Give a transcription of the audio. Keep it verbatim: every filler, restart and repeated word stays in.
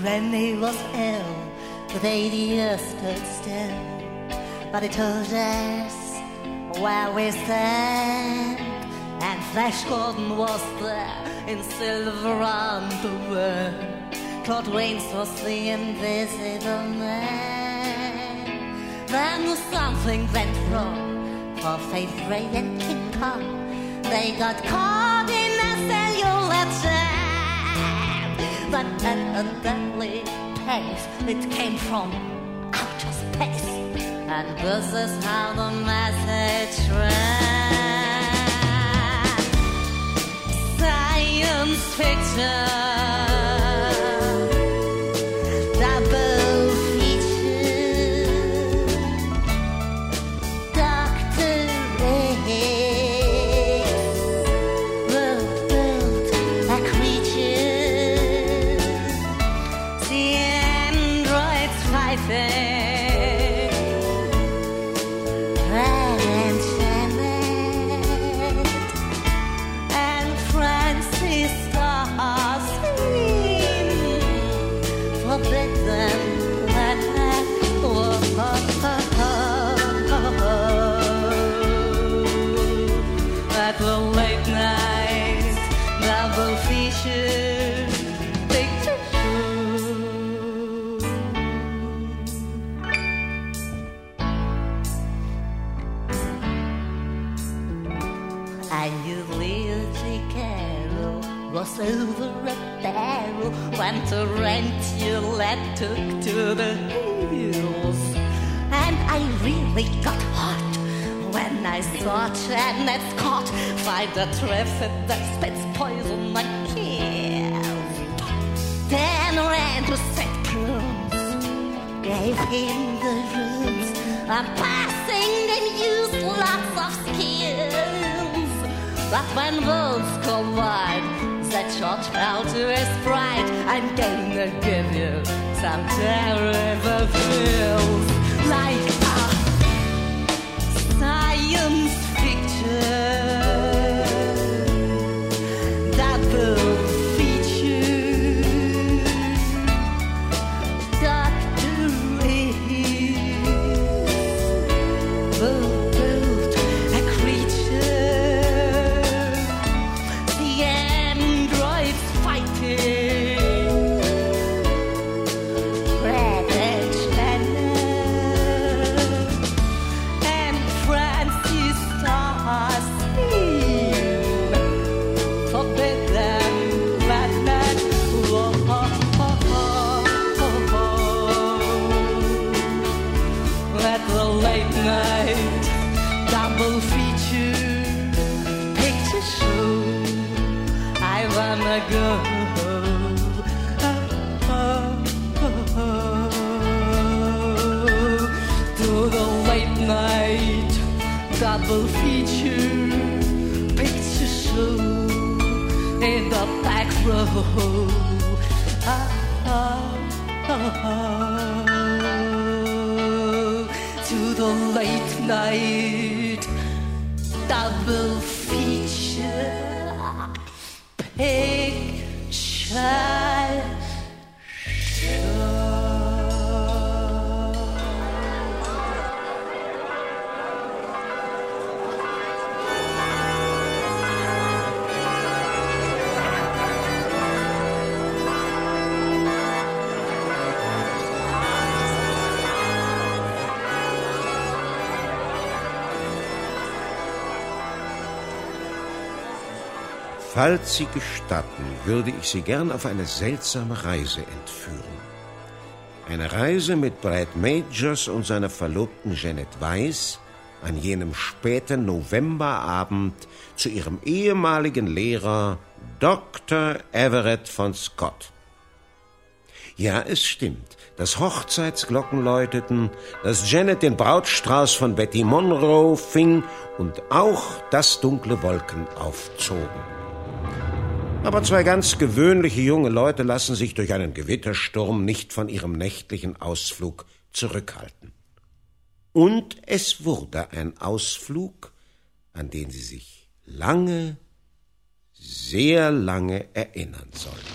when he was ill, with eighty years stood still. But he told us where we stand, and Flash Gordon was there in silver on the world. Claude Rains was the invisible man. Then something went wrong for Faith Ray and King Kong. They got caught in a cellular jam, but at a deadly pace it came from outer space. And this is how the message ran. Science fiction, double feature, Doctor X will build a creature, the androids fighting. At the late night double feature picture show. I knew Leo Chicaro was over a barrel when Tarantula took to the hills, and I really got hot when I saw Janet Scott fight the traffic that spits poison and kills. Dan ran to Saint Cruz, gave him the rooms, and passing him used lots of skills. But when worlds collide, that shot fell to his pride. I'm gonna give you some terrible feels, like a science fiction, double feature, Doctor X will build a creature, the androids fighting, Red and Shannon and Francis Starstein, forbidden planet. Whoa, oh, oh, oh, oh. At the late night double feature picture show, I wanna go to the late night double feature picture show in the back row. Ah, ah, ah, ah. To the late night double feature picture Falls Sie gestatten, würde ich Sie gern auf eine seltsame Reise entführen. Eine Reise mit Brad Majors und seiner Verlobten Janet Weiss an jenem späten Novemberabend zu ihrem ehemaligen Lehrer Doktor Everett von Scott. Ja, es stimmt. Das Hochzeitsglocken läuteten, dass Janet den Brautstrauß von Betty Monroe fing und auch dass dunkle Wolken aufzogen. Aber zwei ganz gewöhnliche junge Leute lassen sich durch einen Gewittersturm nicht von ihrem nächtlichen Ausflug zurückhalten. Und es wurde ein Ausflug, an den sie sich lange, sehr lange erinnern sollen.